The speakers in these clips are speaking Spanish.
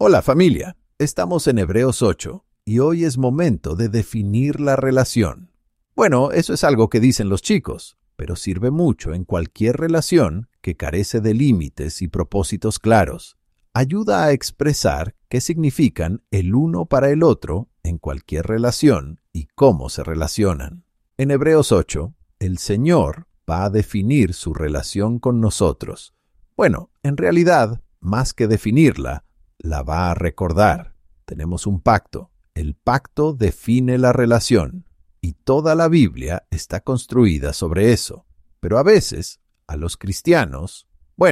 Hola familia, estamos en Hebreos 8 y hoy es momento de definir la relación. Bueno, eso es algo que dicen los chicos, pero sirve mucho en cualquier relación que carece de límites y propósitos claros. Ayuda a expresar qué significan el uno para el otro en cualquier relación y cómo se relacionan. En Hebreos 8, el Señor va a definir su relación con nosotros. Bueno, en realidad, más que definirla, la va a recordar. Tenemos un pacto. El pacto define la relación y toda la Biblia está construida sobre eso. Pero a veces, a los cristianos,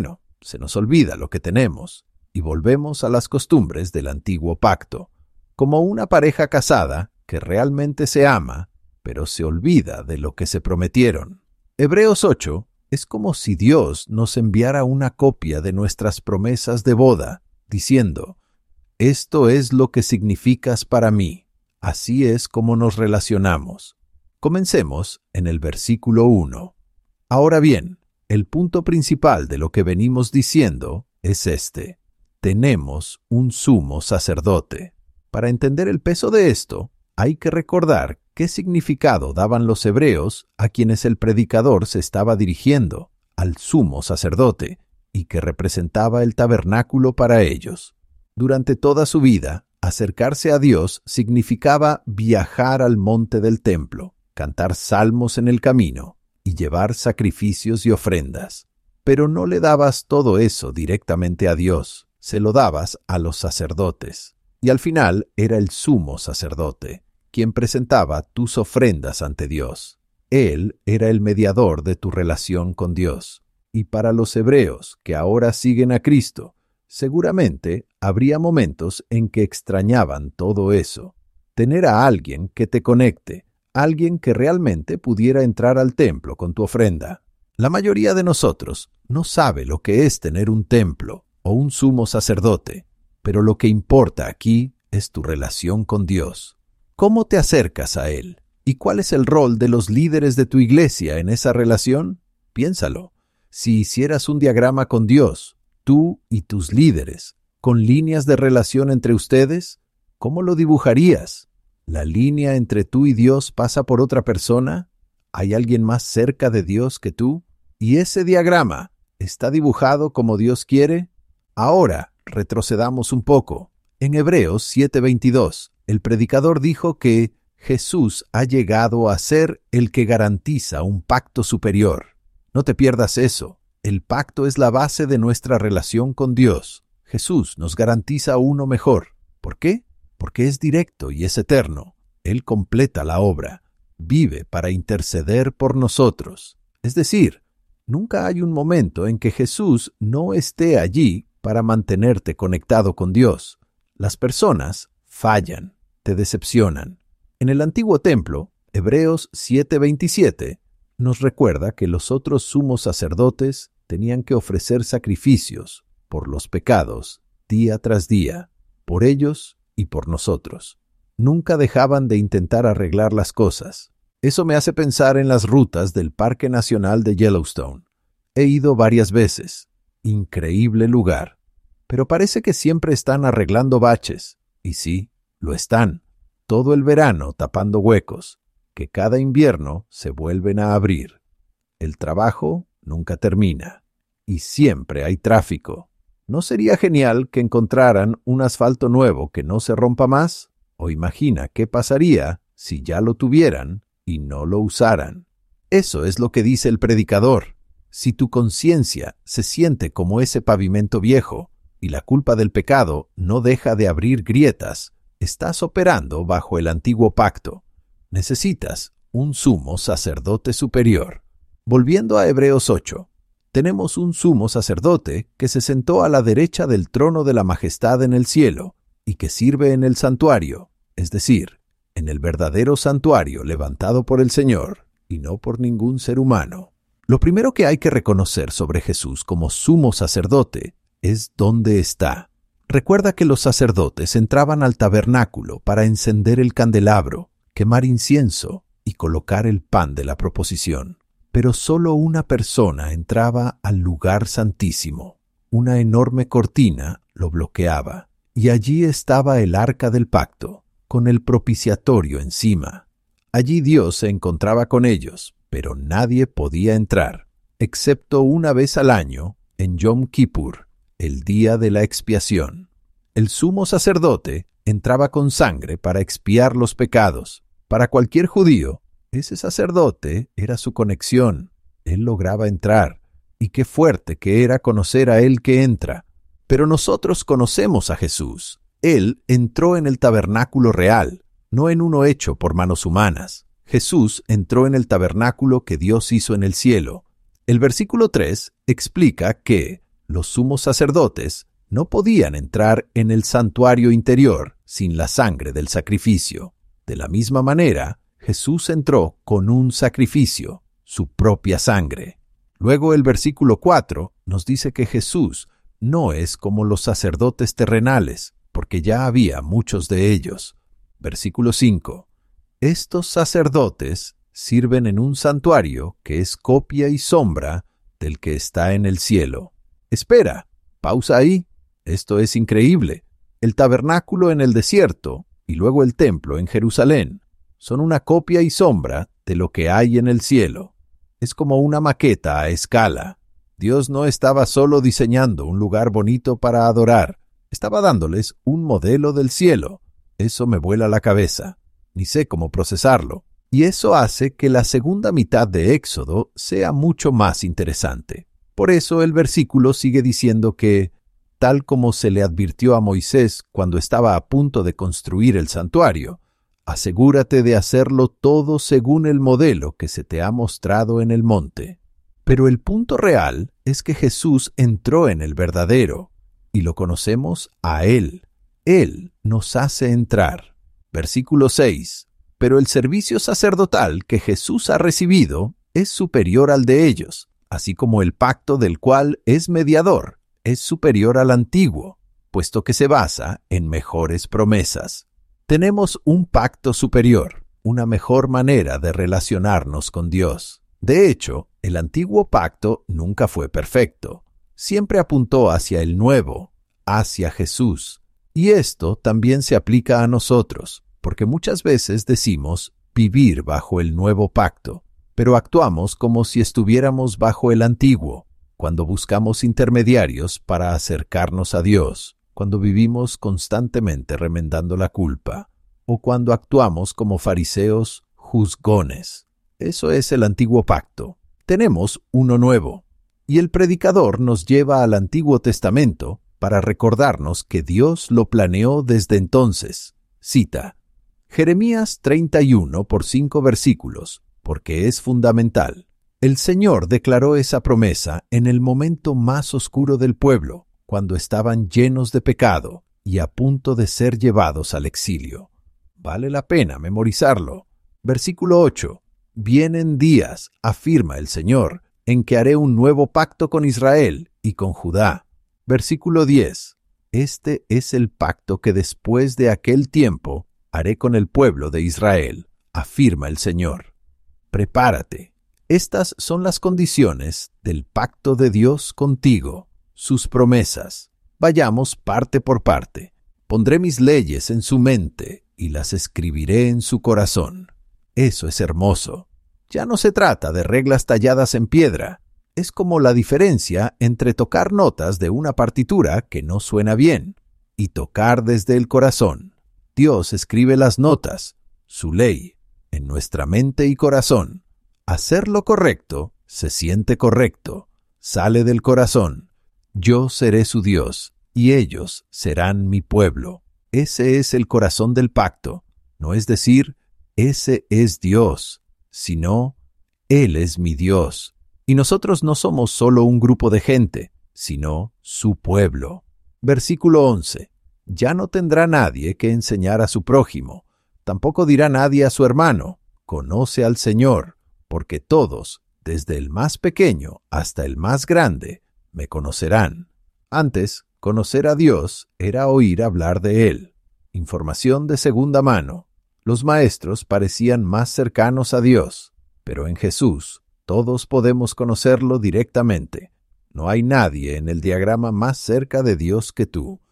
se nos olvida lo que tenemos y volvemos a las costumbres del antiguo pacto, como una pareja casada que realmente se ama, pero se olvida de lo que se prometieron. Hebreos 8 es como si Dios nos enviara una copia de nuestras promesas de boda, diciendo: «Esto es lo que significas para mí, así es como nos relacionamos». Comencemos en el versículo 1. Ahora bien, el punto principal de lo que venimos diciendo es este: tenemos un sumo sacerdote. Para entender el peso de esto, hay que recordar qué significado daban los hebreos a quienes el predicador se estaba dirigiendo, al sumo sacerdote, y que representaba el tabernáculo para ellos. Durante toda su vida, acercarse a Dios significaba viajar al monte del templo, cantar salmos en el camino y llevar sacrificios y ofrendas. Pero no le dabas todo eso directamente a Dios, se lo dabas a los sacerdotes. Y al final era el sumo sacerdote quien presentaba tus ofrendas ante Dios. Él era el mediador de tu relación con Dios. Y para los hebreos que ahora siguen a Cristo, seguramente habría momentos en que extrañaban todo eso. Tener a alguien que te conecte, alguien que realmente pudiera entrar al templo con tu ofrenda. La mayoría de nosotros no sabe lo que es tener un templo o un sumo sacerdote, pero lo que importa aquí es tu relación con Dios. ¿Cómo te acercas a Él? ¿Y cuál es el rol de los líderes de tu iglesia en esa relación? Piénsalo. Si hicieras un diagrama con Dios, tú y tus líderes, con líneas de relación entre ustedes, ¿cómo lo dibujarías? ¿La línea entre tú y Dios pasa por otra persona? ¿Hay alguien más cerca de Dios que tú? ¿Y ese diagrama está dibujado como Dios quiere? Ahora retrocedamos un poco. En Hebreos 7:22, el predicador dijo que Jesús ha llegado a ser el que garantiza un pacto superior. No te pierdas eso. El pacto es la base de nuestra relación con Dios. Jesús nos garantiza uno mejor. ¿Por qué? Porque es directo y es eterno. Él completa la obra. Vive para interceder por nosotros. Es decir, nunca hay un momento en que Jesús no esté allí para mantenerte conectado con Dios. Las personas fallan, te decepcionan. En el antiguo templo, Hebreos 7:27, nos recuerda que los otros sumos sacerdotes tenían que ofrecer sacrificios por los pecados día tras día, por ellos y por nosotros. Nunca dejaban de intentar arreglar las cosas. Eso me hace pensar en las rutas del Parque Nacional de Yellowstone. He ido varias veces. Increíble lugar. Pero parece que siempre están arreglando baches. Y sí, lo están. Todo el verano tapando huecos, que cada invierno se vuelven a abrir. El trabajo nunca termina. Y siempre hay tráfico. ¿No sería genial que encontraran un asfalto nuevo que no se rompa más? O imagina qué pasaría si ya lo tuvieran y no lo usaran. Eso es lo que dice el predicador. Si tu conciencia se siente como ese pavimento viejo y la culpa del pecado no deja de abrir grietas, estás operando bajo el antiguo pacto. Necesitas un sumo sacerdote superior. Volviendo a Hebreos 8, tenemos un sumo sacerdote que se sentó a la derecha del trono de la majestad en el cielo y que sirve en el santuario, es decir, en el verdadero santuario levantado por el Señor y no por ningún ser humano. Lo primero que hay que reconocer sobre Jesús como sumo sacerdote es dónde está. Recuerda que los sacerdotes entraban al tabernáculo para encender el candelabro, quemar incienso y colocar el pan de la proposición. Pero solo una persona entraba al lugar santísimo. Una enorme cortina lo bloqueaba. y allí estaba el arca del pacto, con el propiciatorio encima. Allí Dios se encontraba con ellos, pero nadie podía entrar, excepto una vez al año, en Yom Kippur, el día de la expiación. El sumo sacerdote entraba con sangre para expiar los pecados. Para cualquier judío, ese sacerdote era su conexión. Él lograba entrar, y qué fuerte que era conocer a Él que entra. Pero nosotros conocemos a Jesús. Él entró en el tabernáculo real, no en uno hecho por manos humanas. Jesús entró en el tabernáculo que Dios hizo en el cielo. El versículo 3 explica que los sumos sacerdotes no podían entrar en el santuario interior sin la sangre del sacrificio. De la misma manera, Jesús entró con un sacrificio, su propia sangre. Luego el versículo 4 nos dice que Jesús no es como los sacerdotes terrenales, porque ya había muchos de ellos. Versículo 5. Estos sacerdotes sirven en un santuario que es copia y sombra del que está en el cielo. Espera, pausa ahí. Esto es increíble. El tabernáculo en el desierto y luego el templo en Jerusalén son una copia y sombra de lo que hay en el cielo. Es como una maqueta a escala. Dios no estaba solo diseñando un lugar bonito para adorar, estaba dándoles un modelo del cielo. Eso me vuela la cabeza. Ni sé cómo procesarlo. Y eso hace que la segunda mitad de Éxodo sea mucho más interesante. Por eso el versículo sigue diciendo que, tal como se le advirtió a Moisés cuando estaba a punto de construir el santuario, asegúrate de hacerlo todo según el modelo que se te ha mostrado en el monte. Pero el punto real es que Jesús entró en el verdadero, y lo conocemos a Él. Él nos hace entrar. Versículo 6. Pero el servicio sacerdotal que Jesús ha recibido es superior al de ellos, así como el pacto del cual es mediador es superior al antiguo, puesto que se basa en mejores promesas. Tenemos un pacto superior, una mejor manera de relacionarnos con Dios. De hecho, el antiguo pacto nunca fue perfecto. Siempre apuntó hacia el nuevo, hacia Jesús. Y esto también se aplica a nosotros, porque muchas veces decimos vivir bajo el nuevo pacto, pero actuamos como si estuviéramos bajo el antiguo, cuando buscamos intermediarios para acercarnos a Dios, cuando vivimos constantemente remendando la culpa, o cuando actuamos como fariseos juzgones. Eso es el antiguo pacto. Tenemos uno nuevo, y el predicador nos lleva al Antiguo Testamento para recordarnos que Dios lo planeó desde entonces. Cita Jeremías 31 por 5 versículos, porque es fundamental. El Señor declaró esa promesa en el momento más oscuro del pueblo, cuando estaban llenos de pecado y a punto de ser llevados al exilio. Vale la pena memorizarlo. Versículo 8. Vienen días, afirma el Señor, en que haré un nuevo pacto con Israel y con Judá. Versículo 10. Este es el pacto que después de aquel tiempo haré con el pueblo de Israel, afirma el Señor. Prepárate. Estas son las condiciones del pacto de Dios contigo, sus promesas. Vayamos parte por parte. Pondré mis leyes en su mente y las escribiré en su corazón. Eso es hermoso. Ya no se trata de reglas talladas en piedra. Es como la diferencia entre tocar notas de una partitura que no suena bien y tocar desde el corazón. Dios escribe las notas, su ley, en nuestra mente y corazón. Hacer lo correcto se siente correcto, sale del corazón. Yo seré su Dios, y ellos serán mi pueblo. Ese es el corazón del pacto. No es decir, ese es Dios, sino, Él es mi Dios. Y nosotros no somos solo un grupo de gente, sino su pueblo. Versículo 11. Ya no tendrá nadie que enseñar a su prójimo, tampoco dirá nadie a su hermano, conoce al Señor, porque todos, desde el más pequeño hasta el más grande, me conocerán. Antes, conocer a Dios era oír hablar de Él. Información de segunda mano. Los maestros parecían más cercanos a Dios, pero en Jesús todos podemos conocerlo directamente. No hay nadie en el diagrama más cerca de Dios que tú.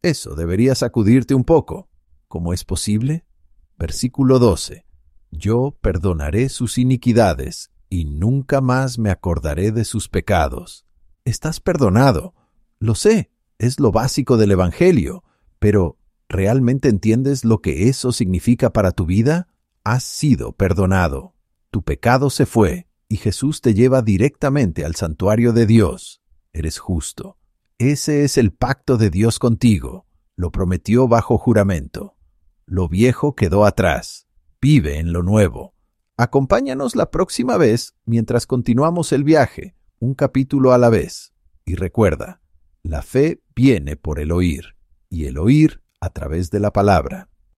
Eso debería sacudirte un poco. ¿Cómo es posible? Versículo 12. Yo perdonaré sus iniquidades y nunca más me acordaré de sus pecados. Estás perdonado. Lo sé, es lo básico del Evangelio, pero ¿realmente entiendes lo que eso significa para tu vida? Has sido perdonado. Tu pecado se fue y Jesús te lleva directamente al santuario de Dios. Eres justo. Ese es el pacto de Dios contigo. Lo prometió bajo juramento. Lo viejo quedó atrás. Vive en lo nuevo. Acompáñanos la próxima vez mientras continuamos el viaje, un capítulo a la vez. Y recuerda, la fe viene por el oír, y el oír a través de la palabra.